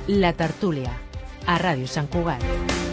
La Tertúlia, a Ràdio Sant Cugat.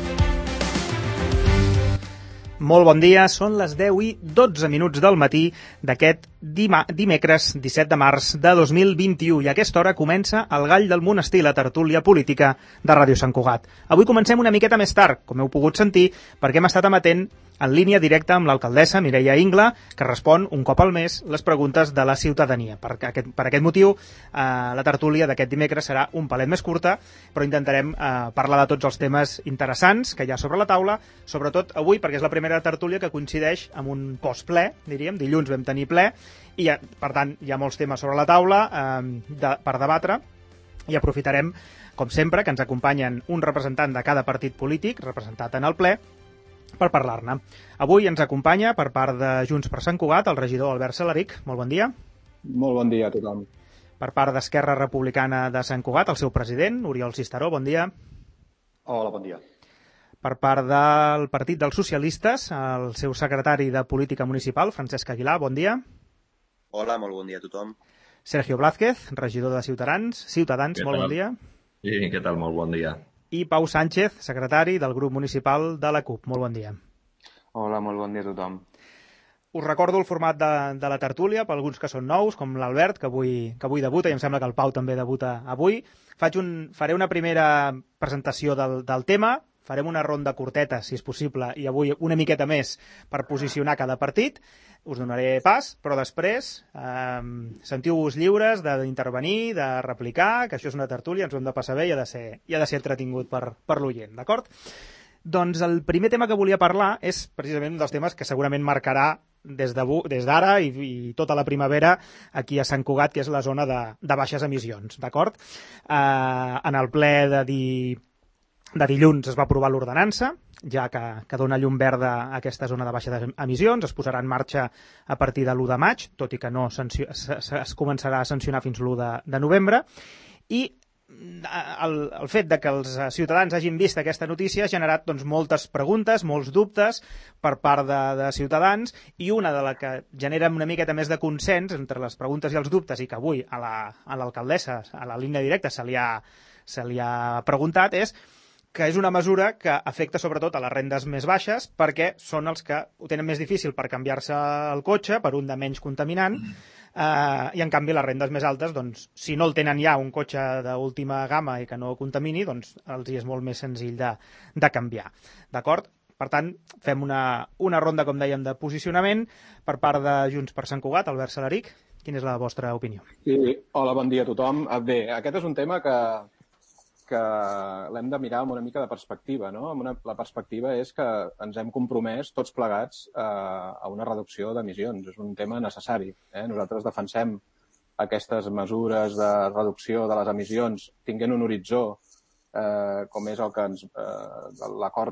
Molt bon dia, són les 10:12 del matí d'aquest dimecres 17 de març de 2021 i a aquesta hora comença el Gall del Monestir, la tertúlia política de Ràdio Sant Cugat. Avui comencem una miqueta més tard, com heu pogut sentir, perquè hem estat emetent en línia directa amb l'alcaldessa Mireia Ingla, que respon un cop al mes les preguntes de la ciutadania. Per aquest motiu, la tertúlia d'aquest dimecres serà un palet més curta, però intentarem parlar de tots els temes interessants que hi ha sobre la taula, sobretot avui, perquè és la primera tertúlia que coincideix amb un postple, diríem. Dilluns vam tenir ple, i per tant hi ha molts temes sobre la taula per debatre, i aprofitarem, com sempre, que ens acompanyen un representant de cada partit polític, representat en el ple, per parlar-ne. Avui ens acompanya, per part de Junts per Sant Cugat, el regidor Albert Salaric. Molt bon dia. Molt bon dia a tothom. Per part d'Esquerra Republicana de Sant Cugat, el seu president, Oriol Cisteró. Bon dia. Hola, bon dia. Per part del Partit dels Socialistes, el seu secretari de Política Municipal, Francesc Aguilar. Bon dia. Hola, molt bon dia a tothom. Sergio Blázquez, regidor de Ciutadans. Molt bon dia. Sí, què tal? Molt bon dia. I Pau Sánchez, secretari del grup municipal de la CUP. Molt bon dia. Hola, molt bon dia a tothom. Us recordo el format de la tertúlia, per alguns que són nous, com l'Albert, que avui debuta, i em sembla que el Pau també debuta avui. Faré una primera presentació del tema, farem una ronda curteta, si és possible, i avui una miqueta més per posicionar cada partit. Us donaré pas, però després sentiu-vos lliures d'intervenir, de replicar, que això és una tertúlia, ens ho hem de passar bé i ha de ser entretingut per l'oient, d'acord? Doncs el primer tema que volia parlar és precisament un dels temes que segurament marcarà des d'ara i tota la primavera aquí a Sant Cugat, que és la zona de baixes emissions, d'acord? En el ple de dilluns es va aprovar l'ordenança, ja que dona llum verda a aquesta zona de baixes emissions. Es posarà en marxa a partir de l'1 de maig, tot i que no es començarà a sancionar fins l'1 de novembre. I el fet de que els ciutadans hagin vist aquesta notícia ha generat moltes preguntes, molts dubtes per part de ciutadans, i una de la que genera una miqueta més de consens entre les preguntes i els dubtes, i que avui a l'alcaldessa, a la línia directa, se li ha preguntat, és que és una mesura que afecta sobretot a les rendes més baixes, perquè són els que ho tenen més difícil per canviar-se el cotxe per un de menys contaminant, i en canvi les rendes més altes, doncs, si no el tenen ja un cotxe d'última gamma i que no contamini, doncs els hi és molt més senzill de canviar. D'acord? Per tant, fem una ronda, com dèiem, de posicionament per part de Junts per Sant Cugat. Albert Salaric, quina és la vostra opinió? Sí, hola, bon dia a tothom. Bé, aquest és un tema que l'hem de mirar amb una mica de perspectiva, no? La perspectiva és que ens hem compromès tots plegats a una reducció d'emissions. És un tema necessari. Nosaltres defensem aquestes mesures de reducció de les emissions tinguent un horitzó com és el que l'acord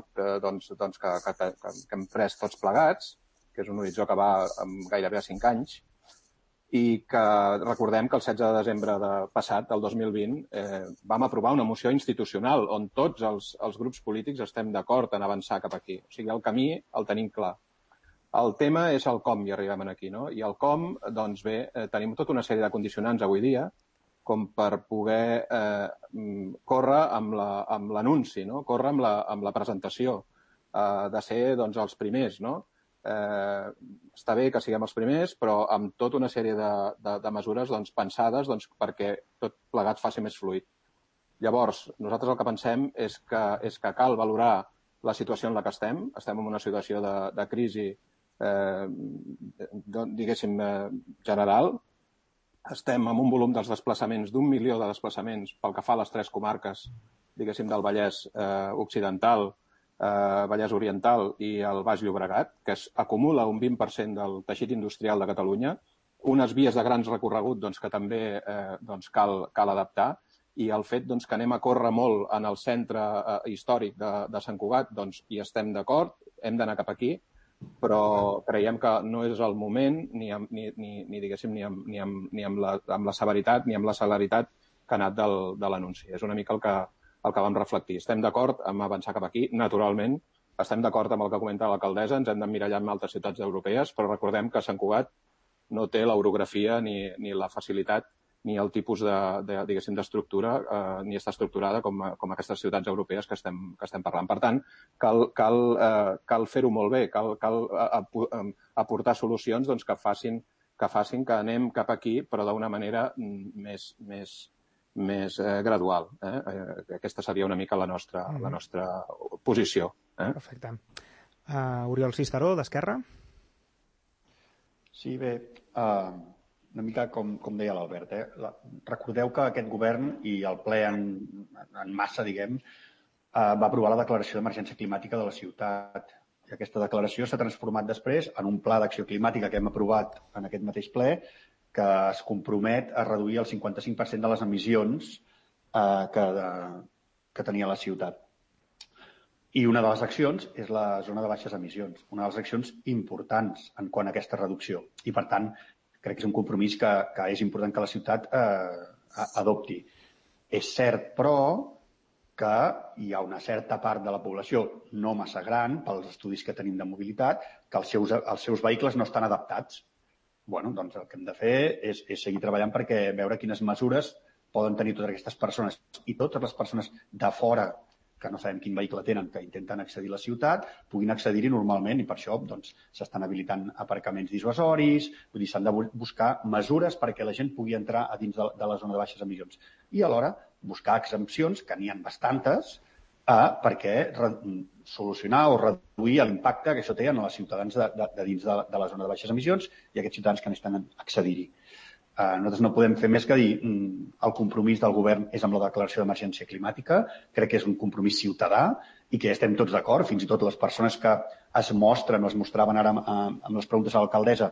que hem pres tots plegats, que és un horitzó que va gairebé a 5 anys, i que recordem que el 16 de desembre passat, del 2020, vam aprovar una moció institucional on tots els grups polítics estem d'acord en avançar cap aquí. O sigui, el camí el tenim clar. El tema és el com hi arribem aquí, no? I el com, doncs bé, tenim tota una sèrie de condicionants avui dia com per poder córrer amb l'anunci, no? Córrer amb la presentació, de ser doncs, els primers, no? Està bé que siguem els primers, però amb tota una sèrie de mesures pensades perquè tot plegat faci més fluid. Llavors, nosaltres el que pensem és que cal valorar la situació en la que estem. Estem en una situació de crisi, diguéssim, general. Estem amb un volum dels desplaçaments d'1 milió de desplaçaments pel que fa a les 3 comarques, diguéssim, del Vallès Occidental, Vallès Oriental i el Baix Llobregat, que acumula un 20% del teixit industrial de Catalunya, unes vies de grans recorregut que també cal adaptar, i el fet que anem a córrer molt en el centre històric de Sant Cugat, hi estem d'acord, hem d'anar cap aquí, però creiem que no és el moment ni amb la severitat ni amb la celeritat que ha anat de l'anunci. És una mica el que vam reflectir. Estem d'acord amb avançar cap aquí, naturalment. Estem d'acord amb el que comenta l'alcaldessa, ens hem d'emmirallar en altres ciutats europees, però recordem que Sant Cugat no té l'orografia ni la facilitat ni el tipus diguéssim, d'estructura ni està estructurada com aquestes ciutats europees que estem parlant. Per tant, cal fer-ho molt bé, cal aportar solucions doncs, que facin que anem cap aquí, però d'una manera més gradual. Aquesta seria una mica la nostra posició. Perfecte. Oriol Cisteró, d'Esquerra. Sí, bé, una mica com deia l'Albert. Recordeu que aquest govern i el ple en massa, diguem, va aprovar la declaració d'emergència climàtica de la ciutat. I aquesta declaració s'ha transformat després en un pla d'acció climàtica que hem aprovat en aquest mateix ple que es compromet a reduir el 55% de les emissions que tenia la ciutat. I una de les accions és la zona de baixes emissions, una de les accions importants en quant a aquesta reducció. I, per tant, crec que és un compromís que és important que la ciutat adopti. És cert, però, que hi ha una certa part de la població, no massa gran, pels estudis que tenim de mobilitat, que els seus vehicles no estan adaptats. Doncs el que hem de fer és seguir treballant perquè veure quines mesures poden tenir totes aquestes persones i totes les persones de fora que no sabem quin vehicle tenen, que intenten accedir a la ciutat, puguin accedir-hi normalment i per això s'estan habilitant aparcaments dissuasoris, vull dir, s'han de buscar mesures perquè la gent pugui entrar a dins de la zona de baixes emissions. I alhora buscar exempcions, que n'hi ha bastantes, perquè solucionar o reduir l'impacte que això té en els ciutadans de dins de la zona de baixes emissions i aquests ciutadans que n'estan a accedir-hi. Nosaltres no podem fer més que dir el compromís del govern és amb la declaració d'emergència climàtica, crec que és un compromís ciutadà i que estem tots d'acord, fins i tot les persones que es mostren o es mostraven ara amb les preguntes a l'alcaldessa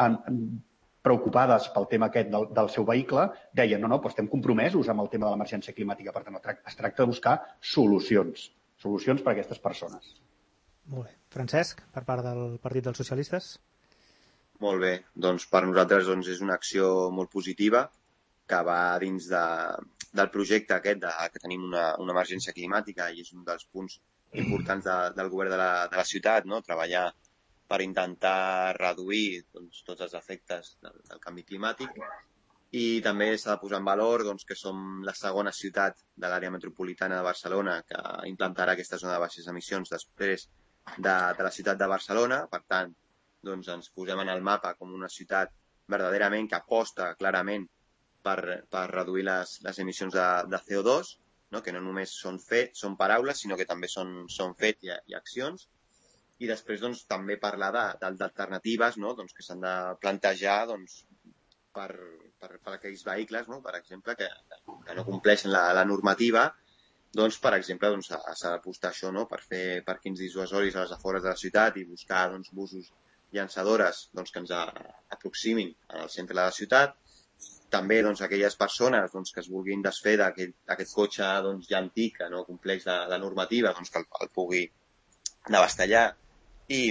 preocupades pel tema aquest del seu vehicle, deien no, però estem compromesos amb el tema de l'emergència climàtica, per tant es tracta de buscar solucions per a aquestes persones. Molt bé. Francesc, per part del Partit dels Socialistes. Molt bé, doncs per nosaltres és una acció molt positiva que va dins del projecte aquest que tenim una emergència climàtica i és un dels punts importants del govern de la ciutat, no? Treballar per intentar reduir tots els efectes del canvi climàtic i també s'ha de posar en valor que som la segona ciutat de l'àrea metropolitana de Barcelona que implantarà aquesta zona de baixes emissions després de la ciutat de Barcelona, per tant, ens posem en el mapa com una ciutat verdaderament que aposta clarament per reduir les emissions de CO2, no? Que no només són paraules, sinó que també són fets i accions. I després també parlar d'alternatives, no? Que s'han de plantejar per aquells vehicles, no? Per exemple, que no compleixen la normativa, per exemple, s'ha d'apostar això, no? Per fer parquings dissuasoris a les afores de la ciutat i buscar busos llançadores que ens aproximin al centre de la ciutat. També aquelles persones que es vulguin desfer d'aquest cotxe ja antic, que no compleix la normativa, que el pugui d'abastellar i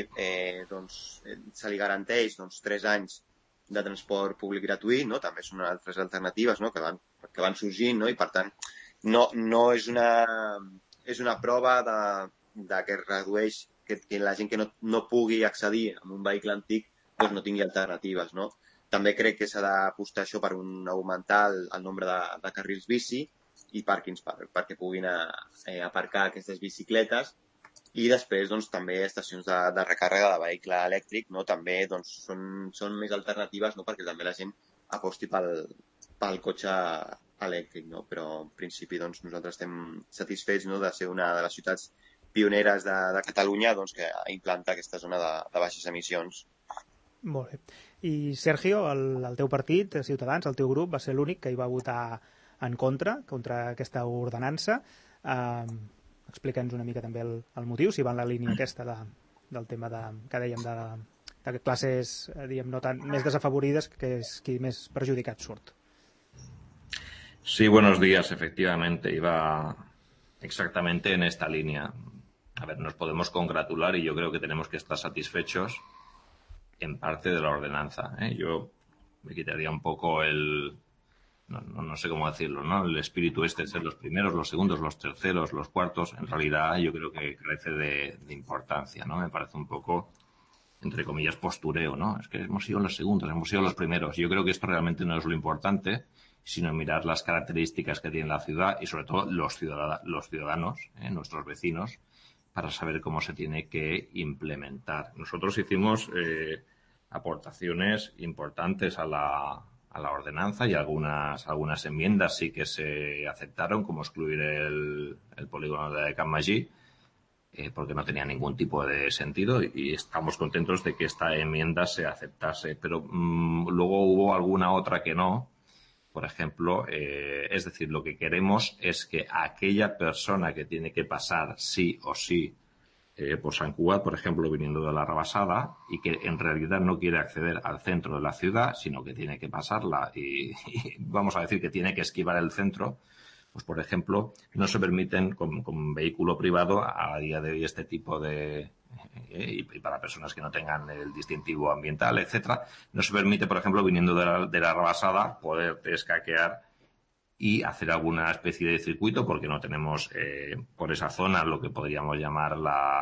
se li garanteix 3 anys de transport públic gratuït, no? També són altres alternatives, no? que van sorgint, no? I per tant no és una prova que es redueix que la gent que no pugui accedir a un vehicle antic no tingui alternatives, no? També crec que s'ha d'apostar això per augmentar el nombre de carrils bici i pàrquings perquè puguin aparcar aquestes bicicletes i després també estacions de recàrrega de vehicle elèctric, no? També són més alternatives, no? Perquè també la gent aposti pel cotxe elèctric, no? Però en principi nosaltres estem satisfets, no? De ser una de les ciutats pioneres de Catalunya que implanta aquesta zona de baixes emissions. Molt bé. I Sergio, el teu partit, Ciutadans, el teu grup, va ser l'únic que hi va votar en contra aquesta ordenança. Explica'ns una mica també el motiu, si va en la línia aquesta del tema que dèiem de classes més desafavorides, que és qui més perjudicat surt. Sí, buenos días. Efectivamente, iba exactamente en esta línea. A ver, nos podemos congratular y yo creo que tenemos que estar satisfechos en parte de la ordenanza, ¿eh? Yo me quitaría un poco no sé cómo decirlo, ¿no? El espíritu de ser los primeros, los segundos, los terceros, los cuartos. En realidad yo creo que carece de importancia, ¿no? Me parece un poco entre comillas, postureo, ¿no? Es que hemos sido los segundos, hemos sido los primeros. Yo creo que esto realmente no es lo importante, sino mirar las características que tiene la ciudad y sobre todo los ciudadanos, nuestros vecinos, para saber cómo se tiene que implementar. Nosotros hicimos aportaciones importantes a la ordenanza y algunas enmiendas sí que se aceptaron, como excluir el polígono de Can Magí, porque no tenía ningún tipo de sentido y estamos contentos de que esta enmienda se aceptase. Pero luego hubo alguna otra que no. Por ejemplo, es decir, lo que queremos es que aquella persona que tiene que pasar sí o sí por Sant Cugat, por ejemplo, viniendo de la Rabasada, y que en realidad no quiere acceder al centro de la ciudad, sino que tiene que pasarla y vamos a decir que tiene que esquivar el centro, pues por ejemplo, no se permiten con vehículo privado a día de hoy este tipo de y para personas que no tengan el distintivo ambiental, etcétera, no se permite, por ejemplo, viniendo de la Rabasada, poder escaquear y hacer alguna especie de circuito, porque no tenemos por esa zona lo que podríamos llamar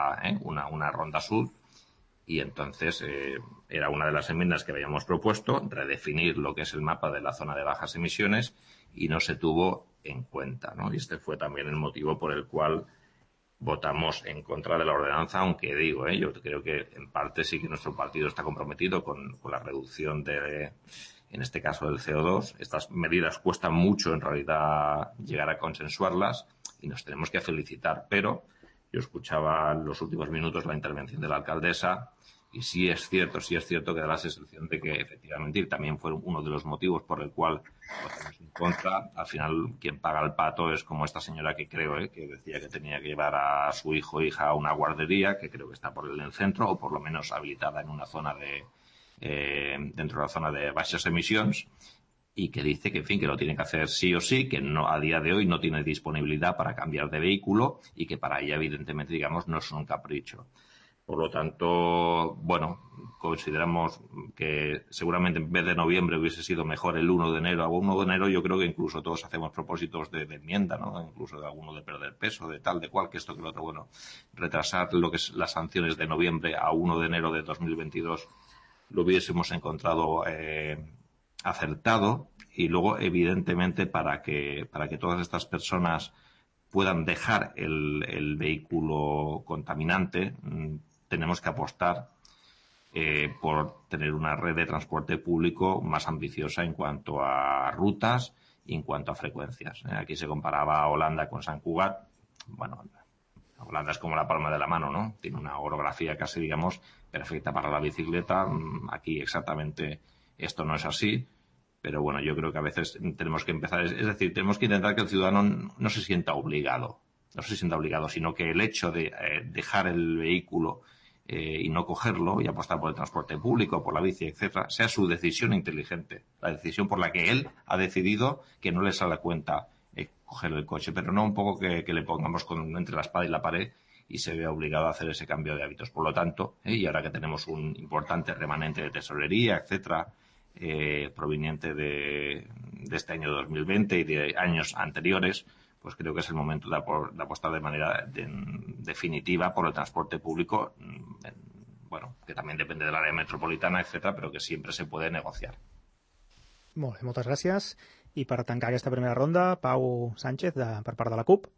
una ronda sur. Y entonces era una de las enmiendas que habíamos propuesto, redefinir lo que es el mapa de la zona de bajas emisiones, y no se tuvo en cuenta, ¿no? Y este fue también el motivo por el cual votamos en contra de la ordenanza, aunque digo, yo creo que en parte sí que nuestro partido está comprometido con la reducción en este caso del CO2. Estas medidas cuestan mucho en realidad llegar a consensuarlas y nos tenemos que felicitar, pero yo escuchaba en los últimos minutos la intervención de la alcaldesa y sí es cierto que da la sensación de que efectivamente y también fue uno de los motivos por el cual votamos en contra. Al final quien paga el pato es como esta señora que creo que decía que tenía que llevar a su hijo o hija a una guardería que creo que está por el centro o por lo menos habilitada en una zona dentro de la zona de bajas emisiones y que dice que, en fin, que lo tiene que hacer sí o sí, que no a día de hoy no tiene disponibilidad para cambiar de vehículo y que para ella, evidentemente, digamos, no es un capricho. Por lo tanto, bueno, consideramos que seguramente en vez de noviembre hubiese sido mejor el 1 de enero. A 1 de enero yo creo que incluso todos hacemos propósitos de enmienda, ¿no? Incluso de alguno de perder peso, de tal, de cual, que esto, que lo otro. Bueno, retrasar lo que es las sanciones de noviembre a 1 de enero de 2022 lo hubiésemos encontrado acertado y luego, evidentemente, para que todas estas personas puedan dejar el vehículo contaminante, tenemos que apostar por tener una red de transporte público más ambiciosa en cuanto a rutas y en cuanto a frecuencias. Aquí se comparaba a Holanda con Sant Cugat. Bueno, Holanda es como la palma de la mano, ¿no? Tiene una orografía casi, digamos, perfecta para la bicicleta. Aquí exactamente esto no es así. Pero bueno, yo creo que a veces tenemos que empezar, es decir, tenemos que intentar que el ciudadano no se sienta obligado, sino que el hecho de dejar el vehículo y no cogerlo y apostar por el transporte público, por la bici, etcétera, sea su decisión inteligente, la decisión por la que él ha decidido que no le sale a cuenta coger el coche, pero no un poco que le pongamos entre la espada y la pared y se vea obligado a hacer ese cambio de hábitos. Por lo tanto, y ahora que tenemos un importante remanente de tesorería, etcétera, proveniente de este año 2020 y de años anteriores, pues creo que es el momento de apostar de manera definitiva por el transporte público, bueno, que también depende del área metropolitana, etcétera, pero que siempre se puede negociar. Molt bé, moltes gràcies. I per tancar aquesta primera ronda, Pau Sánchez, per part de la CUP.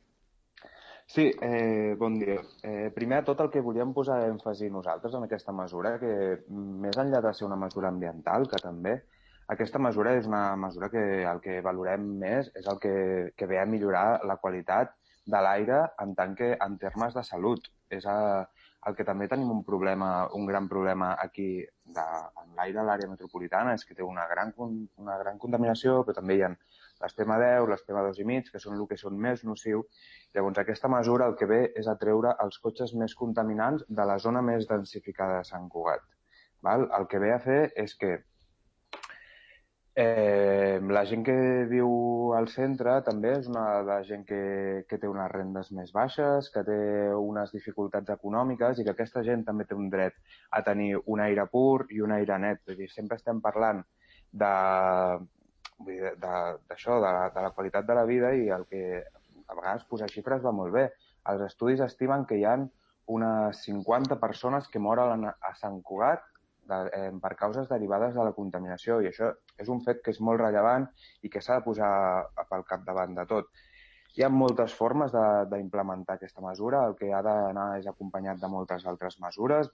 Sí, bon dia. Primer de tot, el que volíem posar èmfasi nosaltres en aquesta mesura, que més enllà de ser una mesura ambiental, que també, aquesta mesura és una mesura que el que valorem més és el que ve a millorar la qualitat de l'aire en termes de salut. És el que també tenim un gran problema aquí en l'aire a l'àrea metropolitana, és que té una gran contaminació, però també hi ha les PM10, les PM2,5, que són el que són més nocius. Llavors, aquesta mesura el que ve és a treure els cotxes més contaminants de la zona més densificada de Sant Cugat. Val? El que ve a fer és que la gent que viu al centre també és una de la gent que té unes rendes més baixes, que té unes dificultats econòmiques i que aquesta gent també té un dret a tenir un aire pur i un aire net. És a dir, sempre estem parlant d'això, de la qualitat de la vida i el que a vegades posar xifres va molt bé. Els estudis estimen que hi ha unes 50 persones que moren a Sant Cugat per causes derivades de la contaminació, i això és un fet que és molt rellevant i que s'ha de posar pel capdavant de tot. Hi ha moltes formes d'implementar aquesta mesura. El que ha d'anar és acompanyat de moltes altres mesures,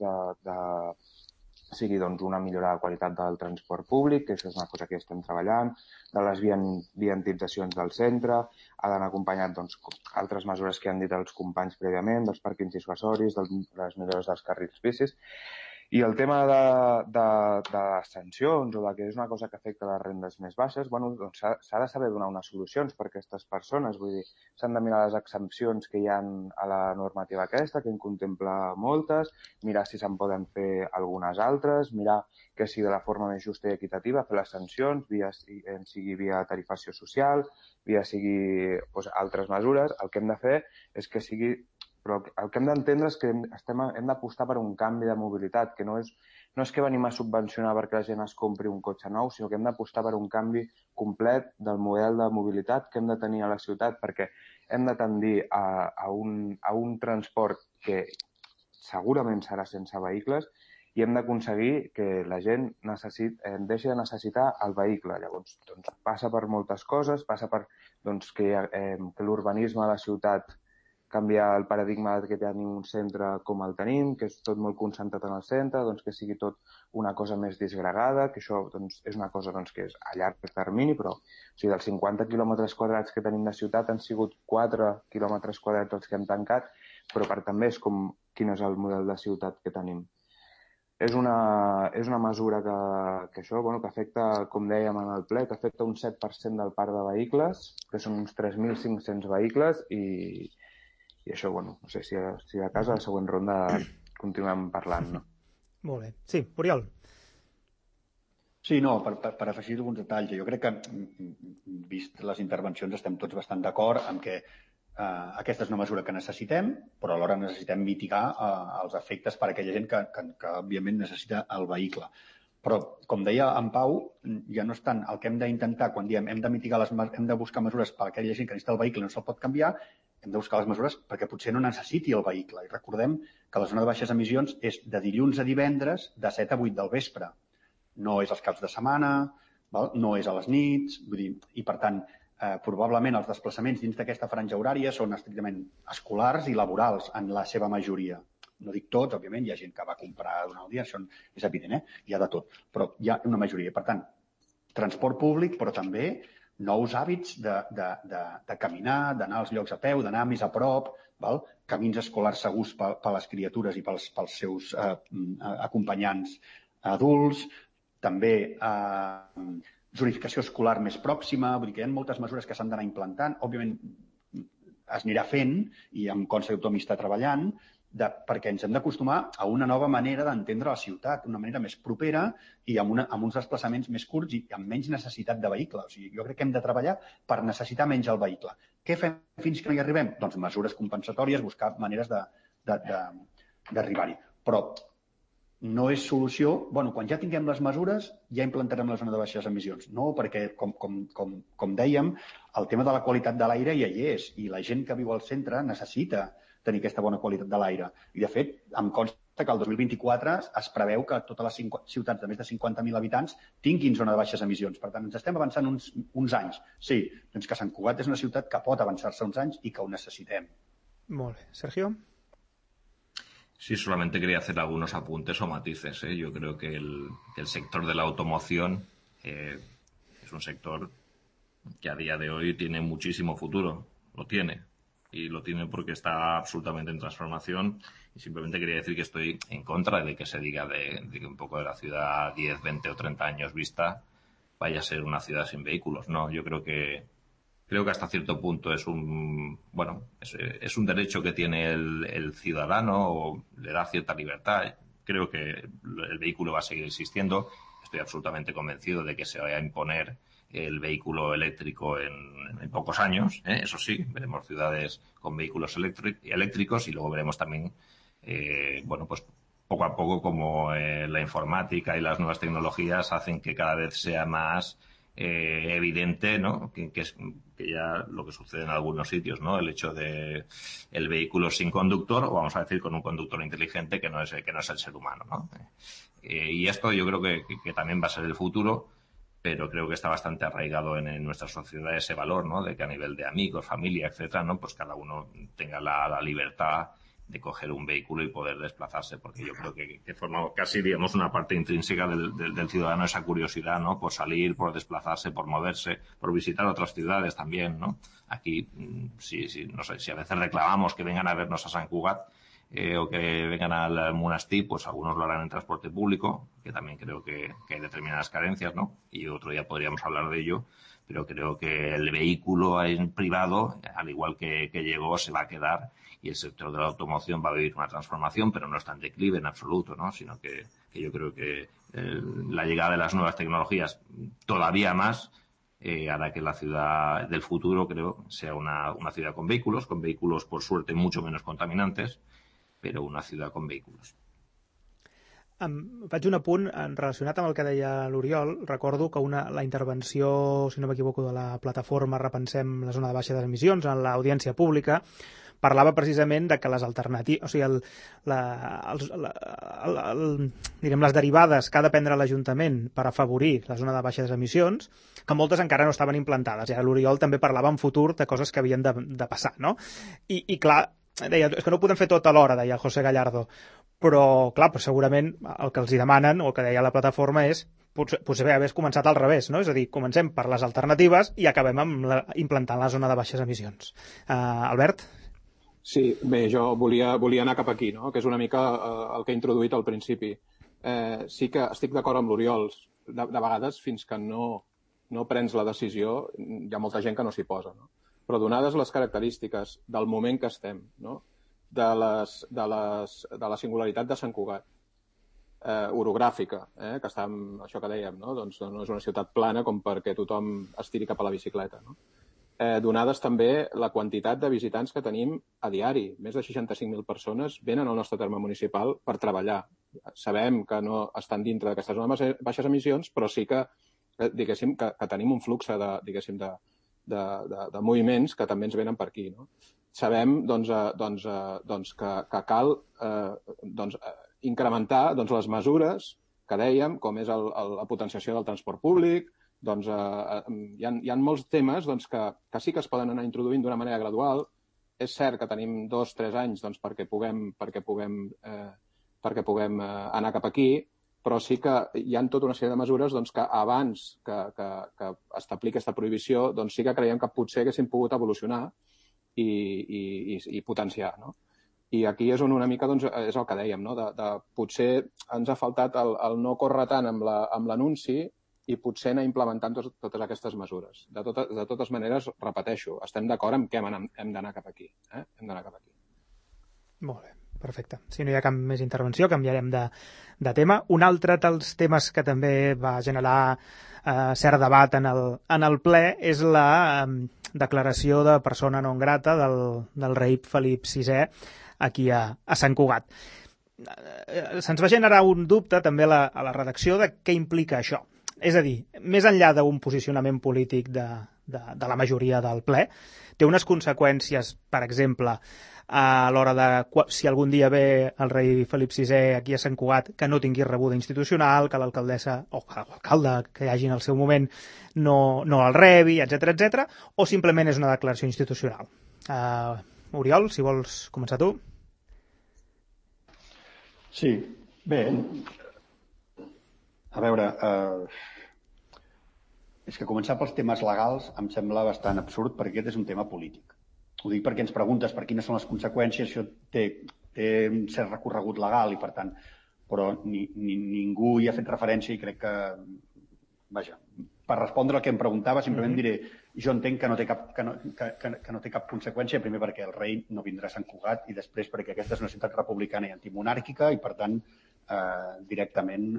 sigui doncs, una millora de qualitat del transport públic, que això és una cosa que estem treballant, de les viantitzacions del centre, ha d'anar acompanyat doncs, altres mesures que han dit els companys prèviament, dels pàrquings dissuasoris, de les millores dels carrils bicis. I el tema de les sancions o de que és una cosa que afecta les rendes més baixes, bueno, doncs s'ha de saber donar unes solucions per a aquestes persones. Vull dir, s'han de mirar les exempcions que hi ha a la normativa aquesta, que en contempla moltes, mirar si se'n poden fer algunes altres, mirar que sigui de la forma més justa i equitativa, fer les sancions, sigui via tarifació social, sigui doncs, altres mesures. El que hem de fer és que sigui... Però el que hem d'entendre és que hem d'apostar per un canvi de mobilitat, que no és que venim a subvencionar perquè la gent es compri un cotxe nou, sinó que hem d'apostar per un canvi complet del model de mobilitat que hem de tenir a la ciutat, perquè hem de tendir a un transport que segurament serà sense vehicles i hem d'aconseguir que la gent deixi de necessitar el vehicle. Llavors, doncs, passa per moltes coses, passa per que l'urbanisme de la ciutat canviar el paradigma que tenim un centre com el tenim, que és tot molt concentrat en el centre, doncs que sigui tot una cosa més disgregada, que això doncs, és una cosa doncs, que és a llarg termini, però dels 50 quilòmetres quadrats que tenim de ciutat han sigut 4 quilòmetres quadrats els que hem tancat, però també és quin és el model de ciutat que tenim. És una mesura que afecta, com dèiem en el ple, que afecta un 7% del parc de vehicles, que són uns 3.500 vehicles, i això, no sé si a casa a la següent ronda continuem parlant, no? Molt bé. Sí, Oriol. Sí, no, per afegir alguns detalls. Jo crec que, vist les intervencions, estem tots bastant d'acord en que aquesta és una mesura que necessitem, però alhora necessitem mitigar els efectes per a aquella gent que òbviament, necessita el vehicle. Però, com deia en Pau, ja no és tant el que hem d'intentar quan diem hem de buscar mesures per a aquella gent que necessita el vehicle i no se'l pot canviar, hem de buscar les mesures perquè potser no necessiti el vehicle. I recordem que la zona de baixes emissions és de dilluns a divendres de 7 a 8 del vespre. No és als caps de setmana, no és a les nits, i per tant, probablement els desplaçaments dins d'aquesta franja horària són estrictament escolars i laborals en la seva majoria. No dic tots, òbviament, hi ha gent que va comprar durant el dia, això és evident, hi ha de tot, però hi ha una majoria. Per tant, transport públic, però també nous hàbits de caminar, d'anar als llocs a peu, d'anar més a prop, camins escolars segurs per a les criatures i pels seus acompanyants adults, també zonificació escolar més pròxima, vull dir que hi ha moltes mesures que s'han d'anar implantant. Òbviament, es anirà fent, i em consta que tothom hi està treballant, perquè ens hem d'acostumar a una nova manera d'entendre la ciutat, una manera més propera i amb uns desplaçaments més curts i amb menys necessitat de vehicle. O sigui, jo crec que hem de treballar per necessitar menys el vehicle. Què fem fins que no hi arribem? Doncs mesures compensatòries, buscar maneres d'arribar-hi. Però no és solució... Quan ja tinguem les mesures, ja implantarem la zona de baixes emissions. No, perquè, com dèiem, el tema de la qualitat de l'aire ja hi és i la gent que viu al centre necessita tenir aquesta bona qualitat de l'aire. I, de fet, em consta que el 2024 es preveu que totes les ciutats de més de 50.000 habitants tinguin zona de baixes emissions. Per tant, ens estem avançant uns anys. Sí, doncs que Sant Cugat és una ciutat que pot avançar-se uns anys i que ho necessitem. Molt bé. Sergio? Sí, solamente quería hacer algunos apuntes o matices. Yo creo que el sector de la automoción es un sector que a día de hoy tiene muchísimo futuro. Lo tiene. Y lo tiene porque está absolutamente en transformación. Y simplemente quería decir que estoy en contra de que se diga de que un poco de la ciudad 10, 20 o 30 años vista vaya a ser una ciudad sin vehículos. No, yo creo que hasta cierto punto es un derecho que tiene el ciudadano, o le da cierta libertad. Creo que el vehículo va a seguir existiendo. Estoy absolutamente convencido de que se vaya a imponer el vehículo eléctrico en pocos años. Eso sí, veremos ciudades con vehículos eléctricos y luego veremos también, pues poco a poco como la informática y las nuevas tecnologías hacen que cada vez sea más evidente, ¿no? Que ya lo que sucede en algunos sitios, ¿no? El hecho de el vehículo sin conductor, o vamos a decir con un conductor inteligente que no es el ser humano, ¿no? Y esto yo creo que también va a ser el futuro, pero creo que está bastante arraigado en nuestra sociedad ese valor, ¿no? De que a nivel de amigos, familia, etcétera, ¿no? Pues cada uno tenga la libertad de coger un vehículo y poder desplazarse, porque yo creo que forma casi, digamos, una parte intrínseca del ciudadano, esa curiosidad, ¿no? Por salir, por desplazarse, por moverse, por visitar otras ciudades también, ¿no? Aquí, sí, no sé, si a veces reclamamos que vengan a vernos a Sant Cugat, o que vengan al Monestir, pues algunos lo harán en transporte público, que también creo que hay determinadas carencias, ¿no? Y otro día podríamos hablar de ello, pero creo que el vehículo privado, al igual que llegó, se va a quedar, y el sector de la automoción va a vivir una transformación, pero no está en declive en absoluto, ¿no? Sino que yo creo que la llegada de las nuevas tecnologías todavía más hará que la ciudad del futuro, creo, sea una ciudad con vehículos por suerte mucho menos contaminantes, però una ciutat con vehicles. Faig un apunt relacionat amb el que deia l'Oriol. Recordo que la intervenció, si no m'equivoco, de la plataforma Repensem la zona de baixes emissions en l'audiència pública parlava precisament de que les alternatives, o sigui, direm, les derivades que ha de prendre l'Ajuntament per afavorir la zona de baixes emissions, que moltes encara no estaven implantades. I ara l'Oriol també parlava en futur de coses que havien de passar, no? I clar, deia, és que no ho podem fer tot alhora, deia el José Gallardo, però clar, pues segurament el que els hi demanen, o el que deia la plataforma, és potser haver començat al revés, no? És a dir, comencem per les alternatives i acabem implantant la zona de baixes emissions. Albert? Sí, bé, jo volia anar cap aquí, no? Que és una mica el que he introduït al principi. Sí que estic d'acord amb l'Oriol. De vegades, fins que no prens la decisió, hi ha molta gent que no s'hi posa, no? Però donades les característiques del moment que estem, no? De la singularitat de Sant Cugat, orogràfica, que està amb això que dèiem, no? Doncs no és una ciutat plana com perquè tothom estiri cap a la bicicleta, no? Donades també la quantitat de visitants que tenim a diari. Més de 65.000 persones venen al nostre terme municipal per treballar. Sabem que no estan dintre d'aquestes zones de baixes emissions, però sí que, diguéssim, que tenim un flux de moviments que també ens venen per aquí, no? Sabem que cal incrementar les mesures que dèiem, com és la potenciació del transport públic. Doncs hi ha molts temes que sí que es poden anar introduint d'una manera gradual. És cert que tenim 2-3 anys perquè puguem anar cap aquí, però sí que hi ha tota una sèrie de mesures que abans que establir aquesta prohibició sí que creiem que potser haguessin pogut evolucionar i potenciar, no? I aquí és on una mica és el que dèiem, no? Potser ens ha faltat el no córrer tant amb l'anunci i potser anar implementant totes aquestes mesures. De totes maneres, repeteixo, estem d'acord amb que hem d'anar cap aquí. Hem d'anar cap aquí. Molt bé, perfecte. Si no hi ha cap més intervenció, canviarem de tema. Un altre dels temes que també va generar cert debat en el ple és la declaració de persona non grata del rei Felip VI aquí a Sant Cugat. Se'ns va generar un dubte també a la redacció de què implica això. És a dir, més enllà d'un posicionament polític de la majoria del ple, té unes conseqüències, per exemple, a l'hora de, si algun dia ve el rei Felip VI aquí a Sant Cugat, que no tingui rebuda institucional, que l'alcaldessa o l'alcalde que hi hagi en el seu moment no el rebi, etc, o simplement és una declaració institucional. Oriol, si vols començar tu. Sí, bé. A veure, és que començar pels temes legals em sembla bastant absurd perquè aquest és un tema polític. Ho dic perquè ens preguntes per quines són les conseqüències, això té un cert recorregut legal i per tant, però ningú hi ha fet referència i crec que, vaja, per respondre el que em preguntava simplement diré, jo entenc que no té cap conseqüència, primer perquè el rei no vindrà a Sant Cugat i després perquè aquesta és una ciutat republicana i antimonàrquica i per tant directament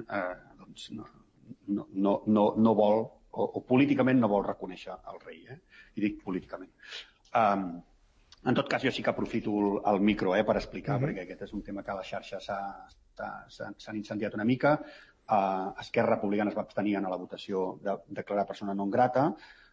no vol o políticament no vol reconèixer el rei, i dic políticament. En tot cas, jo sí que aprofito el micro per explicar, perquè aquest és un tema que a la xarxa s'han incendiat una mica. Esquerra Republicana es va abstenir en la votació de declarar persona non grata,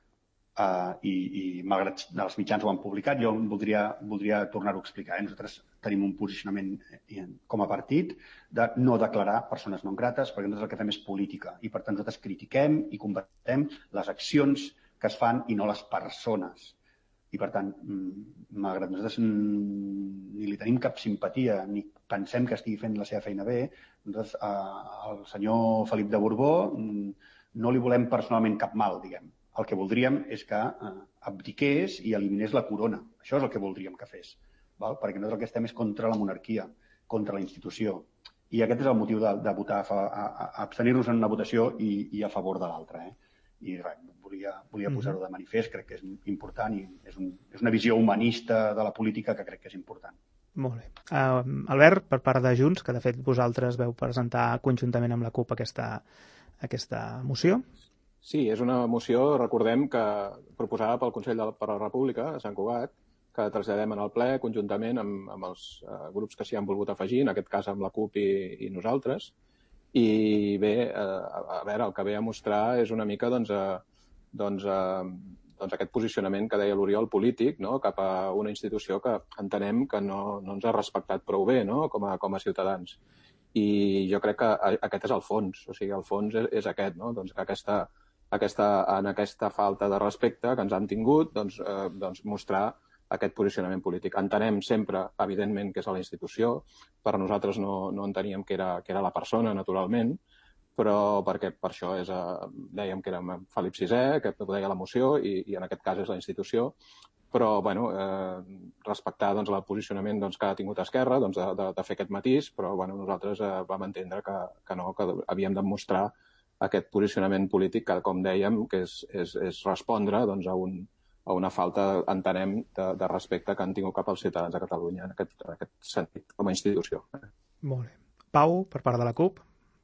i malgrat els mitjans ho han publicat, jo voldria tornar-ho a explicar. Nosaltres tenim un posicionament com a partit de no declarar persones non grates, perquè nosaltres el que fem és política i per tant nosaltres critiquem i combatem les accions que es fan i no les persones. I per tant, malgrat nosaltres ni li tenim cap simpatia ni pensem que estigui fent la seva feina bé, nosaltres al senyor Felip de Borbó no li volem personalment cap mal, diguem. El que voldríem és que abdiqués i eliminés la corona. Això és el que voldríem que fes, perquè nosaltres el que estem és contra la monarquia, contra la institució. I aquest és el motiu de votar, abstenir-nos en una votació i a favor de l'altra. I res, volia posar-ho de manifest, crec que és important i és una visió humanista de la política que crec que és important. Molt bé. Albert, per part de Junts, que de fet vosaltres veu presentar conjuntament amb la CUP aquesta moció. Sí, és una moció, recordem, que proposada pel Consell per la República a Sant Cugat, que traslladem en el ple conjuntament amb els grups que s'hi han volgut afegir, en aquest cas amb la CUP i nosaltres. I bé, a veure, el que ve a mostrar és una mica aquest posicionament que deia l'Oriol polític, no?, cap a una institució que entenem que no ens ha respectat prou bé, no?, com a ciutadans. I jo crec que aquest és el fons, o sigui, el fons és aquest, no?, doncs que en aquesta falta de respecte que ens han tingut, doncs mostrar aquest posicionament polític. Entenem sempre, evidentment, que és a la institució. Per nosaltres no enteníem que era la persona, naturalment, però perquè per això dèiem que era Felip VI, que ho deia la moció, i en aquest cas és la institució. Però, bueno, respectar el posicionament que ha tingut Esquerra, de fer aquest matís, però nosaltres vam entendre que no, que havíem de mostrar aquest posicionament polític que, com dèiem, que és respondre a una falta, entenem, de respecte que han tingut cap als ciutadans de Catalunya en aquest sentit, com a institució. Molt bé. Pau, per part de la CUP.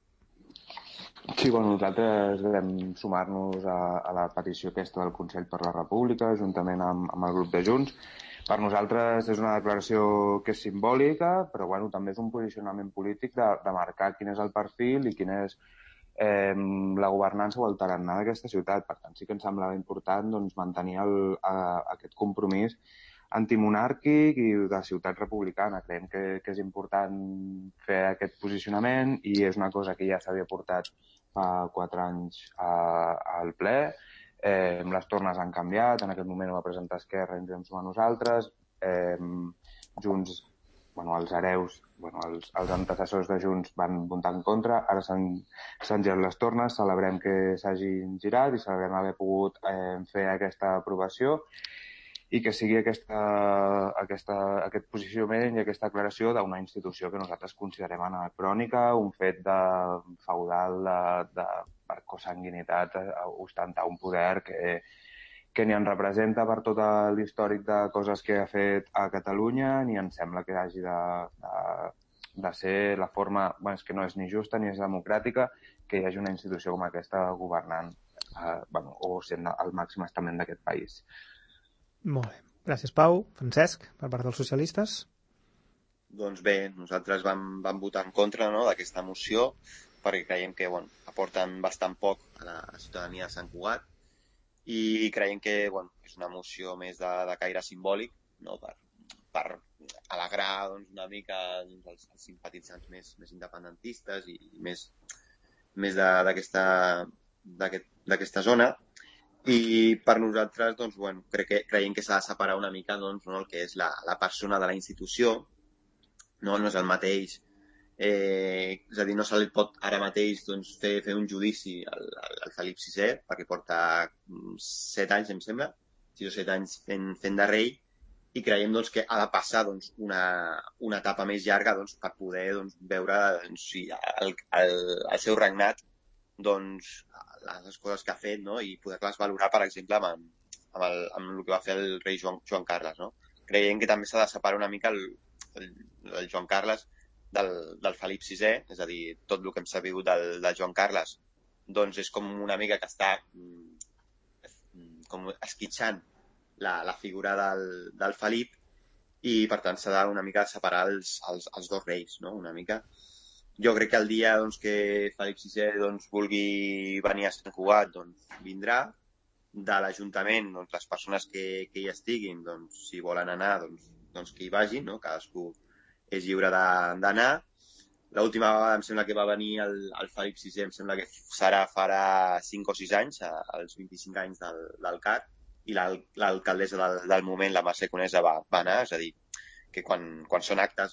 Sí, nosaltres vam sumar-nos a la petició aquesta del Consell per la República, juntament amb el grup de Junts. Per nosaltres és una declaració que és simbòlica, però també és un posicionament polític de marcar quin és el perfil i quin és la governança o el tarannà d'aquesta ciutat. Per tant, sí que ens semblava important mantenir aquest compromís antimonàrquic i de ciutat republicana. Creiem que és important fer aquest posicionament i és una cosa que ja s'havia portat fa 4 anys al ple. Les tornes han canviat, en aquest moment ho va presentar Esquerra i ens vam sumar nosaltres. Junts, els hereus, els antecessors de Junts van votar en contra, ara s'han girat les tornes, celebrem que s'hagin girat i celebrem haver pogut fer aquesta aprovació i que sigui aquest posicionament i aquesta aclaració d'una institució que nosaltres considerem anacrònica, un fet feudal per consanguinitat, ostentar un poder que ni ens representa per tot l'històric de coses que ha fet a Catalunya, ni ens sembla que hagi de ser la forma, és que no és ni justa ni és democràtica, que hi hagi una institució com aquesta governant o sent el màxim estament d'aquest país. Molt bé. Gràcies, Pau. Francesc, per part dels socialistes. Doncs bé, nosaltres vam votar en contra d'aquesta moció perquè creiem que aporten bastant poc a la ciutadania de Sant Cugat i creiem que és una moció més de caire simbòlic, per alegrar una mica els simpatitzants més independentistes i més d'aquesta zona. I per nosaltres creiem que s'ha de separar una mica el que és la persona de la institució. No és el mateix, és a dir, no se li pot ara mateix fer un judici al Felip VI, perquè porta 7 anys, em sembla, 6 o 7 anys fent de rei, i creiem que ha de passar una etapa més llarga per poder veure si el seu regnat, les coses que ha fet, i poder-les valorar, per exemple, amb el que va fer el rei Joan Carles. Creiem que també s'ha de separar una mica el Joan Carles del Felip VI, és a dir, tot el que hem sabut del Joan Carles és com una mica que està com esquitxant la figura del Felip i per tant s'ha de una mica separar els dos reis, una mica. jo crec que el dia doncs, que Felip VI doncs, vulgui venir a Sant Cugat, doncs, vindrà. De l'Ajuntament, doncs, les persones que hi estiguin, doncs, si volen anar, doncs que hi vagin, no? Cadascú és lliure d'anar. L'última vegada em sembla que va venir el Felip VI, em sembla que farà 5 o 6 anys, als 25 anys del CAR, i l'alcaldessa del moment, la Mercè Conesa, va anar, és a dir, que quan són actes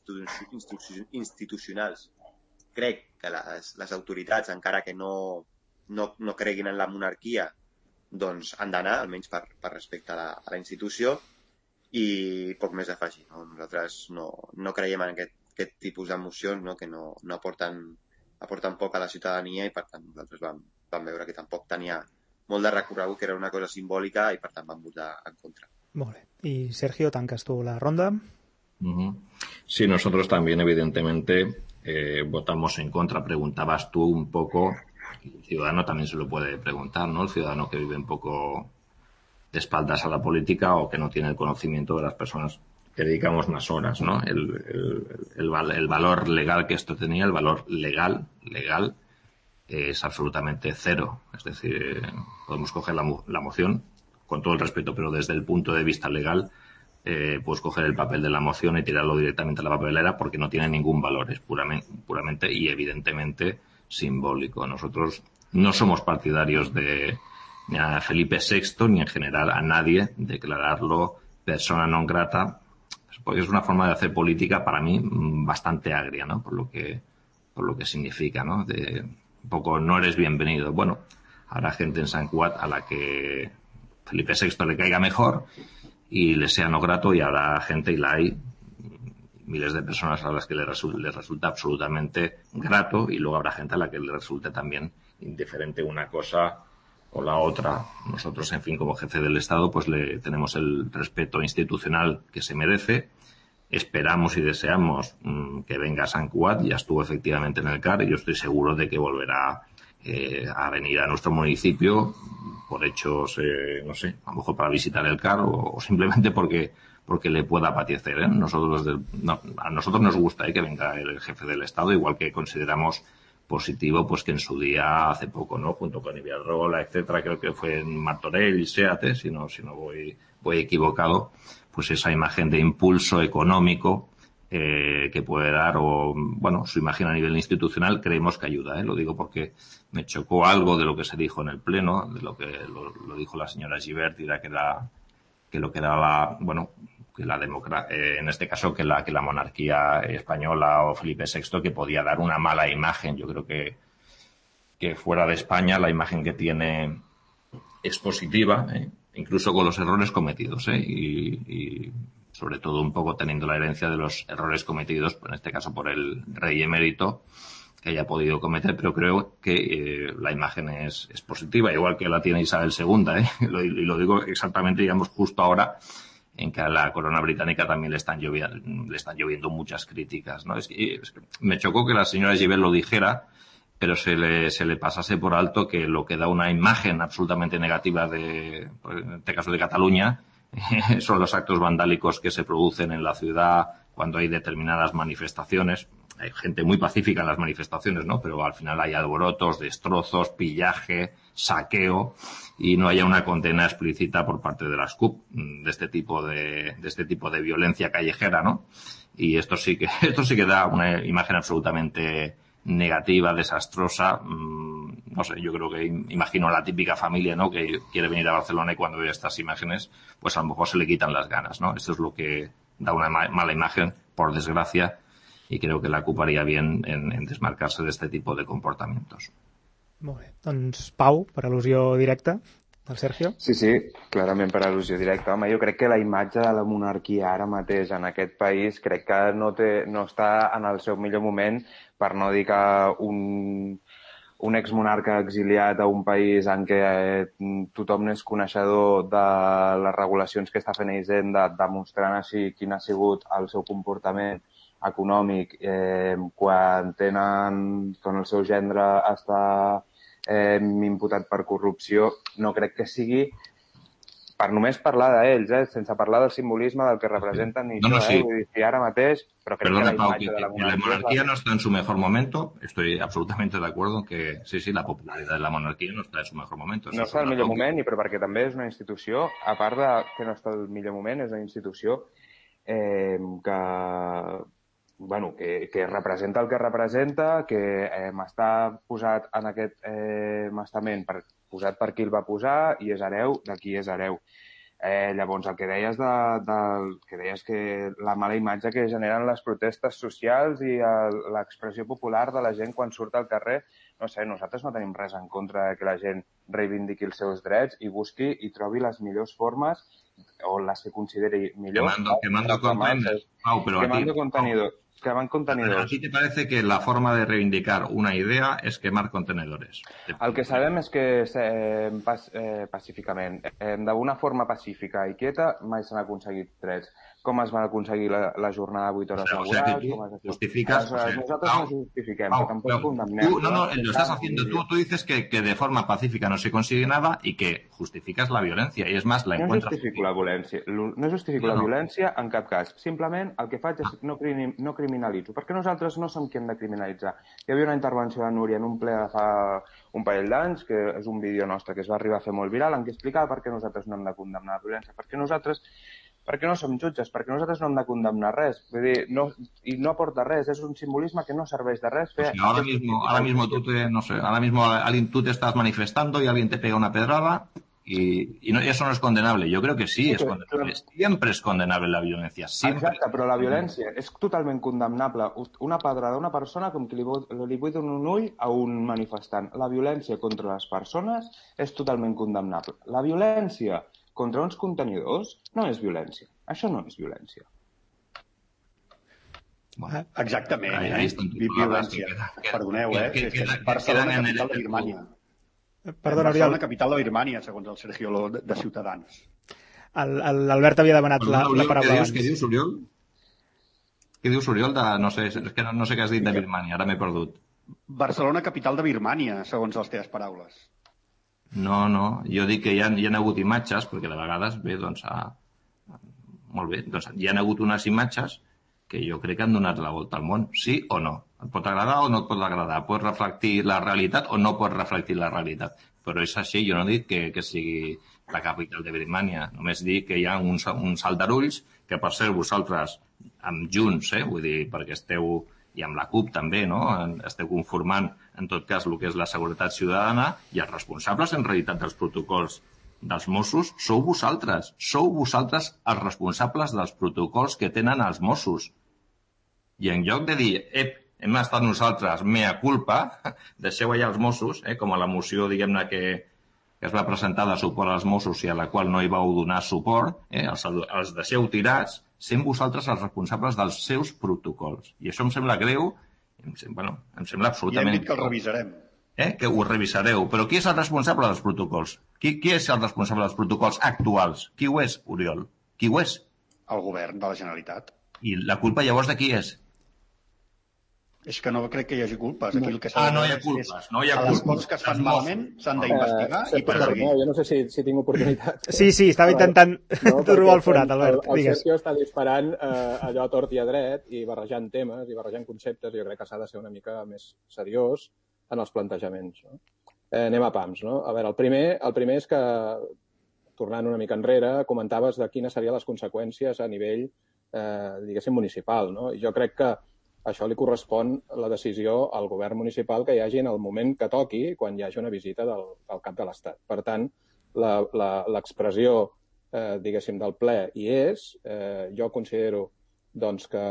institucionals, crec que les autoritats, encara que no creguin en la monarquia, doncs han d'anar, almenys per respecte a la institució, i poc més a afegir. No? Nosaltres no creiem en aquest tipus d'emocions, no? Que no aporten poc a la ciutadania, i per tant nosaltres vam veure que tampoc tenia molt de recorregut, que era una cosa simbòlica, i per tant vam votar en contra. Molt bé. Y Sergio, tancas tú la ronda. Sí, nosotros también, evidentemente, votamos en contra. Preguntabas tú un poco, el ciudadano también se lo puede preguntar, ¿no? El ciudadano que vive un poco de espaldas a la política o que no tiene el conocimiento de las personas que dedicamos más horas, ¿no? El valor legal que esto tenía, el valor legal, es absolutamente cero. Es decir, podemos coger la moción, con todo el respeto, pero desde el punto de vista legal, puedes coger el papel de la moción y tirarlo directamente a la papelera porque no tiene ningún valor, es puramente y evidentemente simbólico. Nosotros no somos partidarios de ni a Felipe VI ni en general a nadie declararlo persona non grata, porque es una forma de hacer política para mí bastante agria, ¿no? Por lo que significa, ¿no? De un poco no eres bienvenido. Bueno, habrá gente en Sant Cugat a la que Felipe VI le caiga mejor y le sea no grato, y habrá gente, y la hay, miles de personas a las que les resulta absolutamente grato, y luego habrá gente a la que le resulte también indiferente una cosa o la otra. Nosotros, en fin, como jefe del Estado, pues le tenemos el respeto institucional que se merece. Esperamos y deseamos que venga a Sant Cugat. Ya estuvo efectivamente en el CAR y yo estoy seguro de que volverá a venir a nuestro municipio por hechos, no sé, a lo mejor para visitar el CAR o simplemente porque le pueda apetecer, ¿eh? A nosotros nos gusta que venga el jefe del Estado, igual que consideramos positivo pues que en su día, hace poco, ¿no? Junto con Iberdrola, etcétera, creo que fue en Martorell y Seat, si no voy equivocado, pues esa imagen de impulso económico que puede dar, o bueno, su imagen a nivel institucional, creemos que ayuda, lo digo porque me chocó algo de lo que se dijo en el pleno, de lo que lo dijo la señora Gibert, y que lo que era la, bueno, que la democracia, en este caso que la monarquía española o Felipe VI, que podía dar una mala imagen. Yo creo que fuera de España la imagen que tiene es positiva, incluso con los errores cometidos, y sobre todo un poco teniendo la herencia de los errores cometidos, en este caso por el rey emérito, que haya podido cometer, pero creo que la imagen es positiva, igual que la tiene Isabel II, y lo digo exactamente, digamos, justo ahora en que a la corona británica también le están lloviendo muchas críticas, ¿no? Es que me chocó que la señora Gibert lo dijera, pero se le pasase por alto que lo que da una imagen absolutamente negativa en este caso de Cataluña son los actos vandálicos que se producen en la ciudad cuando hay determinadas manifestaciones. Hay gente muy pacífica en las manifestaciones, ¿no? Pero al final hay alborotos, destrozos, pillaje, saqueo, y no haya una condena explícita por parte de las CUP de este tipo de violencia callejera, ¿no? Y esto sí que da una imagen absolutamente negativa, desastrosa. No sé, yo creo que imagino a la típica familia, ¿no? Que quiere venir a Barcelona y cuando ve estas imágenes, pues a lo mejor se le quitan las ganas, ¿no? Esto es lo que da una mala imagen, por desgracia, y creo que la CUP haría bien en desmarcarse de este tipo de comportamientos. Molt bé. Doncs, Pau, per al·lusió directa del Sergio. Sí, clarament per al·lusió directa. Home, jo crec que la imatge de la monarquia ara mateix en aquest país crec que no està en el seu millor moment, per no dir que un exmonarca exiliat a un país en què tothom n'és coneixedor de les regulacions que està fent Hisenda, demostrant així quin ha sigut el seu comportament econòmic quan el seu gendre està imputat per corrupció, no crec que sigui per només parlar d'ells, sense parlar del simbolisme del que representen i No, sí. Vull dir, si ara mateix... Però crec Perdona, que la Pau, imatge de la que la monarquía no está en su mejor momento. Estoy absolutamente de acuerdo en que sí, la popularidad de la monarquía no está en su mejor momento. No està al millor moment, però perquè també és una institució, a part de que no està al millor moment, és una institució que representa el que representa, que està posat en aquest estament posat per qui el va posar i és hereu de qui és hereu. Llavors, el que deies que la mala imatge que generen les protestes socials i l'expressió popular de la gent quan surt al carrer, no sé, nosaltres no tenim res en contra de que la gent reivindiqui els seus drets i busqui i trobi les millors formes o les que consideri millors. Quemando contenidors. ¿A ti te parece que la forma de reivindicar una idea es quemar contenedores? El que sabem és que pacíficament, d'una forma pacífica i quieta, mai s'han aconseguit drets. Com es va aconseguir la jornada de 8 hores laborals? Justificas... Nosotros no justifiquem, pero tampoco condemnem. No, lo estás haciendo tú. Tú dices que de forma pacífica no se consigue nada y que justificas la violencia. Y es más, la encuentras... No justifico la violència en cap cas. Simplement el que faig és no criminalitzo, perquè nosaltres no som qui hem de criminalitzar. Hi havia una intervenció de Núria en un ple de fa un parell d'anys, que és un vídeo nostre que es va arribar a fer molt viral, en què explicava per què nosaltres no hem de condemnar la violència. Perquè no som jutges, perquè nosaltres no hem de condemnar res. Vull dir, i no aporta res, és un simbolisme que no serveix de res. Ahora mismo tú te estás manifestando y alguien te pega una pedrada y eso no es condenable. Yo creo que sí es condenable. Siempre es condenable la violencia. Exacte, però la violència és totalment condemnable. Una pedrada a una persona com que li buida un ull a un manifestant. La violència contra les persones és totalment condemnable. La violència contra uns contenidors no és violència. Això no és violència. Exactament. Ahí están tus palabras. Perdoneu, Barcelona, capital de Birmània. Perdona, Oriol. Barcelona, capital de Birmània, segons el Sergio Lo, de Ciutadans. L'Albert havia demanat la paraula abans. Què dius, Oriol? Què dius, Oriol? No sé què has dit de Birmània, ara m'he perdut. Barcelona, capital de Birmània, segons les teves paraules. No, jo dic que hi ha hagut imatges, perquè de vegades, molt bé, doncs hi ha hagut unes imatges que jo crec que han donat la volta al món, sí o no? Et pot agradar o no et pot agradar? Pot reflectir la realitat o no pot reflectir la realitat? Però és així, jo no dic que sigui la capital de Birmània, només dic que hi ha uns aldarulls que, per cert, vosaltres, amb Junts, vull dir, perquè esteu, i amb la CUP també, no?, esteu conformant, en tot cas, el que és la seguretat ciutadana, i els responsables, en realitat, dels protocols dels Mossos sou vosaltres els responsables dels protocols que tenen els Mossos. I en lloc de dir, hem estat nosaltres, mea culpa, deixeu allà els Mossos, com a la moció, diguem-ne, que es va presentar de suport als Mossos i a la qual no hi vau donar suport, els deixeu tirats, sent vosaltres els responsables dels seus protocols. I això em sembla greu, em sembla absolutament... I hem dit que el revisarem. Que ho revisareu. Però qui és el responsable dels protocols? Qui és el responsable dels protocols actuals? Qui ho és, Oriol? Qui ho és? El govern de la Generalitat. I la culpa llavors de qui és? És que no crec que hi hagi culpes. Aquí el que s'ha no hi ha culpes. Les coses que es fan malament s'han d'investigar i perseguir. Jo no sé si tinc oportunitat. Sí, estava intentant trobar el forat, Albert. El Sergio està disparant allò a tort i a dret i barrejant temes i barrejant conceptes. Jo crec que s'ha de ser una mica més seriós en els plantejaments. No? Anem a pams. No? A veure, el primer és que, tornant una mica enrere, comentaves de quines serien les conseqüències a nivell, diguéssim, municipal. No? I jo crec que això li correspon la decisió al govern municipal que hi hagi en el moment que toqui quan hi hagi una visita del cap de l'Estat. Per tant, l'expressió, diguéssim, del ple hi és. Jo considero doncs, que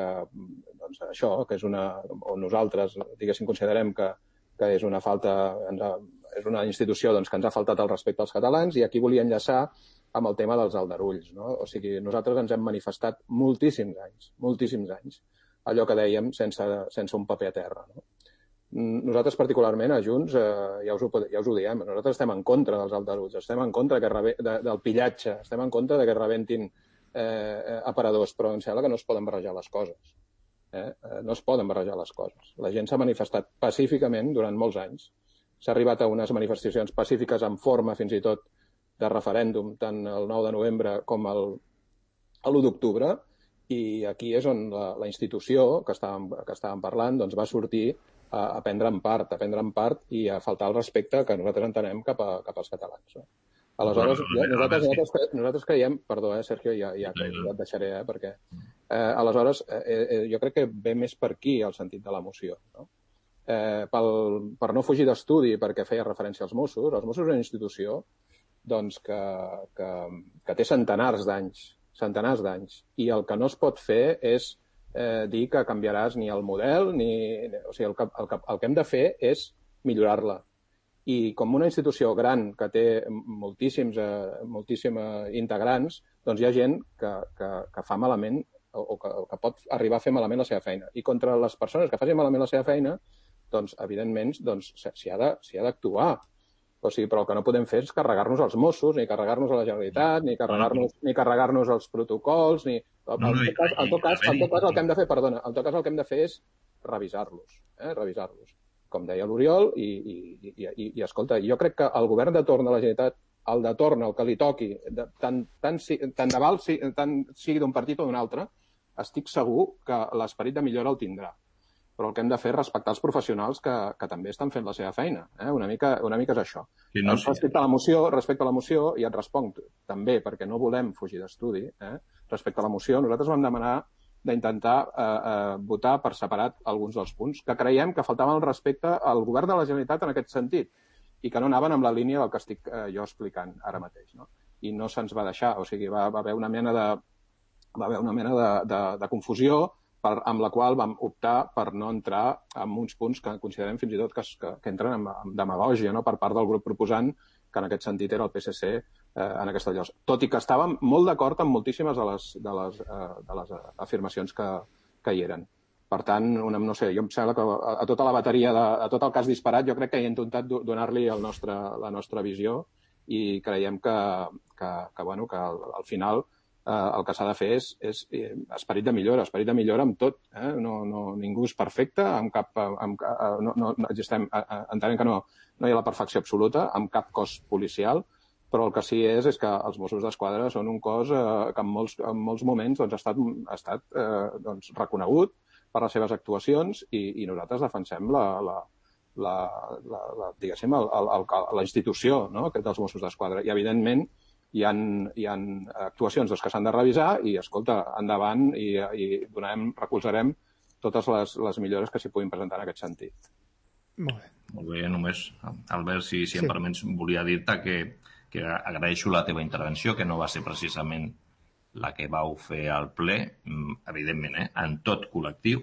això, que és o nosaltres, diguéssim, considerem que és una falta, és una institució doncs, que ens ha faltat el respecte als catalans i aquí volia enllaçar amb el tema dels aldarulls. No? O sigui, nosaltres ens hem manifestat moltíssims anys, allò que dèiem sense un paper a terra. No? Nosaltres, particularment, a Junts, ja us ho diem, nosaltres estem en contra dels aldarulls, estem en contra del pillatge, estem en contra que rebentin aparadors, però em sembla que no es poden barrejar les coses. No es poden barrejar les coses. La gent s'ha manifestat pacíficament durant molts anys. S'ha arribat a unes manifestacions pacífiques en forma, fins i tot, de referèndum, tant el 9 de novembre com l'1 d'octubre, i aquí és on la institució que estàvem parlant doncs va sortir a prendre en part i a faltar el respecte que nosaltres entenem cap als catalans. No? Aleshores, nosaltres creiem... Perdó, Sergio, ja et deixaré, perquè... Aleshores, jo crec que ve més per aquí el sentit de la moció. No? Per no fugir d'estudi, perquè feia referència als Mossos, és una institució doncs, que té centenars d'anys, i el que no es pot fer és dir que canviaràs ni el model, o sigui, el que hem de fer és millorar-la. I com una institució gran que té moltíssims integrants, doncs hi ha gent que fa malament o que pot arribar a fer malament la seva feina. I contra les persones que facin malament la seva feina, doncs, evidentment, s'hi ha d'actuar. O sigui, però el que no podem fer és carregar-nos els Mossos, ni carregar-nos a la Generalitat, ni carregar-nos els protocols, ni... En tot cas, el que hem de fer, perdona, en tot cas el que hem de fer és revisar-los, com deia l'Oriol, i escolta, jo crec que el govern de torn de la Generalitat, el de torn, el que li toqui, tant de val sigui d'un partit o d'un altre, estic segur que l'esperit de millora el tindrà. Però el que hem de fer és respectar els professionals que també estan fent la seva feina. Una mica és això. Respecte a la moció, i et responc també, perquè no volem fugir d'estudi, respecte a la moció, nosaltres vam demanar d'intentar votar per separat alguns dels punts que creiem que faltaven el respecte al govern de la Generalitat en aquest sentit i que no anaven amb la línia del que estic jo explicant ara mateix. No? I no se'ns va deixar. O sigui, va haver una mena de confusió amb la qual vam optar per no entrar en uns punts que considerem fins i tot que entren en demagògia, no? Per part del grup proposant, que en aquest sentit era el PSC en aquesta llosa. Tot i que estàvem molt d'acord amb moltíssimes de les afirmacions que hi eren. Per tant, no sé, jo em sembla que a tota la bateria, a tot el que has disparat, jo crec que he intentat donar-li la nostra visió i creiem que al final el que s'ha de fer és esperit de millora amb tot. Ningú és perfecte, entenem que no hi ha la perfecció absoluta amb cap cos policial, però el que sí és que els Mossos d'Esquadra són un cos que en molts moments ha estat reconegut per les seves actuacions i nosaltres defensem la institució dels Mossos d'Esquadra. I, evidentment, hi ha actuacions que s'han de revisar i, escolta, endavant i recolzarem totes les millores que s'hi puguin presentar en aquest sentit. Molt bé, només, Albert, si em permets, volia dir-te que agraeixo la teva intervenció, que no va ser precisament la que vau fer al ple, evidentment, en tot col·lectiu,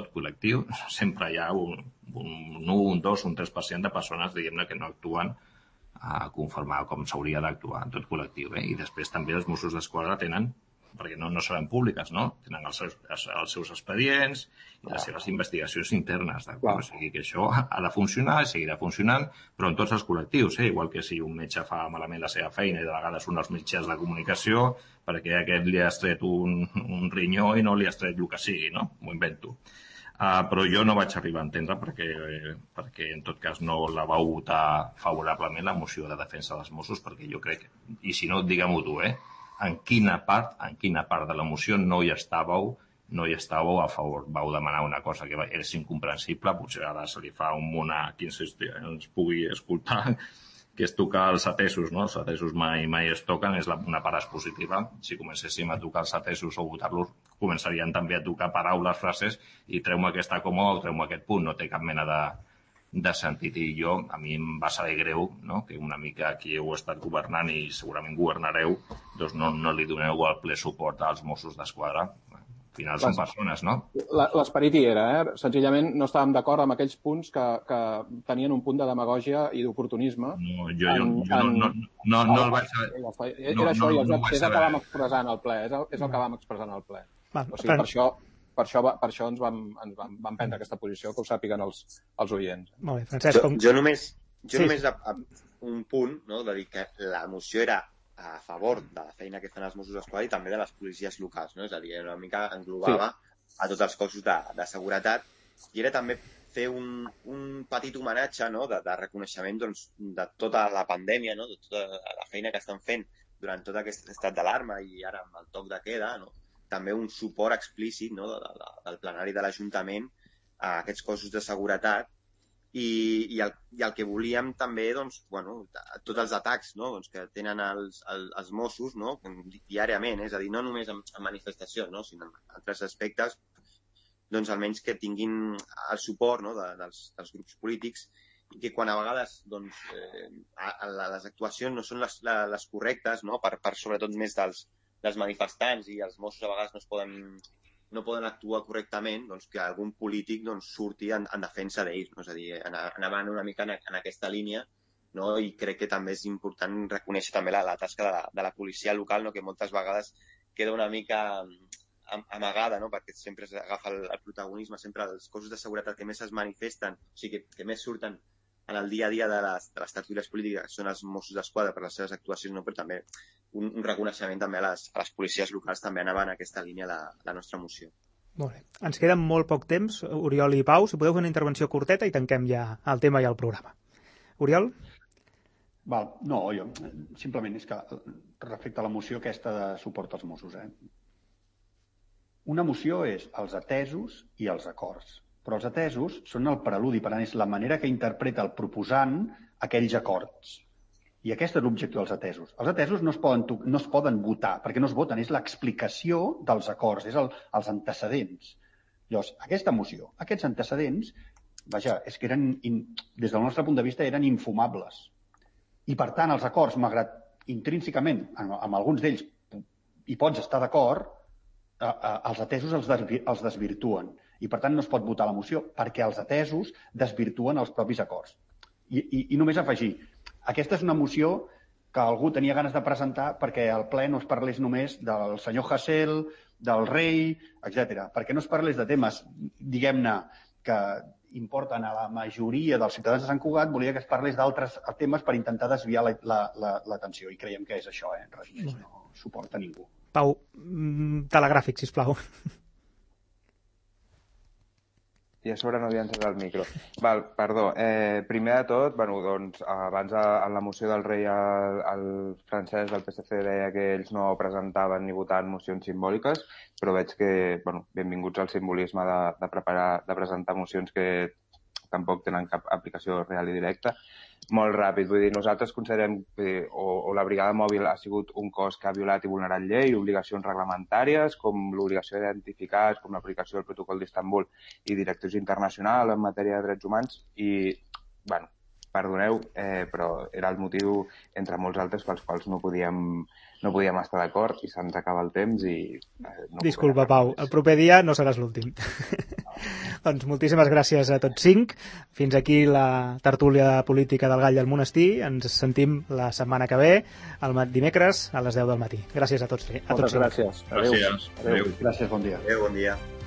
sempre hi ha un 1, un 2, un 3% de persones, diguem-ne, que no actuen a conformar com s'hauria d'actuar en tot col·lectiu. I després també els Mossos d'Esquadra tenen, perquè no seran públiques, no? Tenen els seus expedients i les seves investigacions internes. O sigui que això ha de funcionar, seguirà funcionant, però en tots els col·lectius, igual que si un metge fa malament la seva feina i de vegades un dels mitjans de comunicació perquè aquest li ha estret un rinyó i no li ha estret el que sigui, no? M'ho invento. Però jo no vaig arribar a entendre perquè en tot cas no la vau votar favorablement la moció de defensa dels Mossos, perquè jo crec, i si no, digue-m'ho tu, en quina part de la moció no hi estàveu a favor. Vau demanar una cosa que és incomprensible, potser ara se li fa un munt a qui ens pugui escoltar, que és tocar els atesos, no? Els atesos mai es toquen, és una part expositiva. Si comencéssim a tocar els atesos o votar-los, començarien també a tocar paraules, frases, i treu-me aquesta coma o treu-me aquest punt. No té cap mena de sentit. I a mi em va saber greu, no? Que una mica qui heu estat governant i segurament governareu, doncs no li doneu el ple suport als Mossos d'Esquadra. Al final són persones, no? L'esperit hi era, Senzillament no estàvem d'acord amb aquells punts que tenien un punt de demagògia i d'oportunisme. No, jo no el vaig saber. Era això, i és el que vam expressar en el ple. És el que vam expressar en el ple. O sigui, per això ens vam prendre aquesta posició, que ho sàpiguen els oients. Molt bé, Francesc. Jo només un punt, no, de dir que la moció era a favor de la feina que fan els Mossos d'Esquadra i també de les policies locals, no? És a dir, una mica englobava a tots els cossos de seguretat i era també fer un petit homenatge, no?, de reconeixement, doncs, de tota la pandèmia, no?, de tota la feina que estan fent durant tot aquest estat d'alarma i ara amb el toc de queda, no?, també un suport explícit, no?, del plenari de l'Ajuntament a aquests cossos de seguretat i el que volíem també, doncs, bueno, tots els atacs, no?, doncs, que tenen els Mossos, no?, diàriament, és a dir, no només en manifestacions, no?, sinó en altres aspectes, doncs almenys que tinguin el suport, no?, dels grups polítics i que quan a vegades doncs, les actuacions no són les correctes, no?, per sobretot més dels manifestants i els Mossos a vegades no poden actuar correctament, doncs que algun polític doncs, surti en defensa d'ells, no? És a dir, anant una mica en aquesta línia, no? I crec que també és important reconèixer també la tasca de la policia local, no?, que moltes vegades queda una mica amagada, no?, perquè sempre agafa el protagonisme, sempre els cossos de seguretat que més es manifesten, o sigui, que més surten en el dia a dia de les tertúlies polítiques són els Mossos d'Esquadra per les seves actuacions, no? Però també un reconeixement també a les policies locals també anava en aquesta línia la nostra moció. Molt bé. Ens queda molt poc temps, Oriol i Pau, si podeu fer una intervenció curteta i tanquem ja el tema i el programa. Oriol? Val. No, jo simplement és que respecte a la moció aquesta de suport als Mossos, una moció és els atesos i els acords. Però els atesos són el preludi, per tant, és la manera que interpreta el proposant aquells acords. I aquest és l'objectiu dels atesos. Els atesos no es poden votar, perquè no es voten, és l'explicació dels acords, és els antecedents. Llavors, aquesta moció, aquests antecedents, vaja, és que eren, des del nostre punt de vista, eren infumables. I, per tant, els acords, malgrat intrínsecament, amb alguns d'ells hi pots estar d'acord, els atesos els desvirtuen. I, per tant, no es pot votar la moció perquè els atesos desvirtuen els propis acords. I només afegir, aquesta és una moció que algú tenia ganes de presentar perquè al ple no es parlés només del senyor Hasél, del rei, etc. Perquè no es parlés de temes, diguem-ne, que importen a la majoria dels ciutadans de Sant Cugat, volia que es parlés d'altres temes per intentar desviar l'atenció. I creiem que és això, res més, no suporta ningú. Pau, telegràfic, sisplau. I a sobre no havia encès el micro. Val, perdó. Primer de tot, doncs, abans en la moció del rei el Francesc del PSC deia que ells no presentaven ni votaven mocions simbòliques, però veig que, benvinguts al simbolisme de presentar mocions que tampoc tenen cap aplicació real i directa. Molt ràpid, vull dir, nosaltres considerem que la brigada mòbil ha sigut un cos que ha violat i vulnerat llei, obligacions reglamentàries, com l'obligació d'identificar, com l'aplicació del protocol d'Istanbul i directrius internacionals en matèria de drets humans i, perdoneu, però era el motiu, entre molts altres, pels quals no podíem estar d'acord i se'ns acaba el temps i... Disculpa, Pau, el proper dia no seràs l'últim. Doncs moltíssimes gràcies a tots 5. Fins aquí la tertúlia política del Gall del Monestir. Ens sentim la setmana que ve, el dimecres a les 10 del matí. Gràcies a tots. Moltes gràcies. Gràcies. Adéu. Gràcies, bon dia. Adéu, bon dia.